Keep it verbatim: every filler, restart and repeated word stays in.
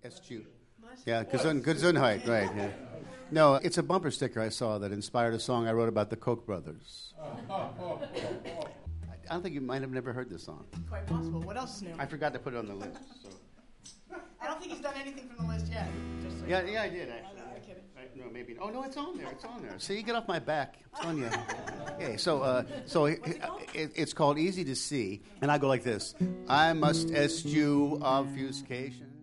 Eschew. Yeah, Gesund, Gesundheit, right. Yeah. No, it's a bumper sticker I saw that inspired a song I wrote about the Koch brothers. I don't think you might have never heard this song. Quite possible. What else is new? I forgot to put it on the list. So. I don't think he's done anything from the list yet. Just so Yeah, you know. yeah, I did actually. I'm kidding. Right, no, maybe. Oh no, it's on there. It's on there. See, you get off my back. It's on you. Okay, so uh, so it, it, it's called Easy to See, and I go like this: I must eschew obfuscation.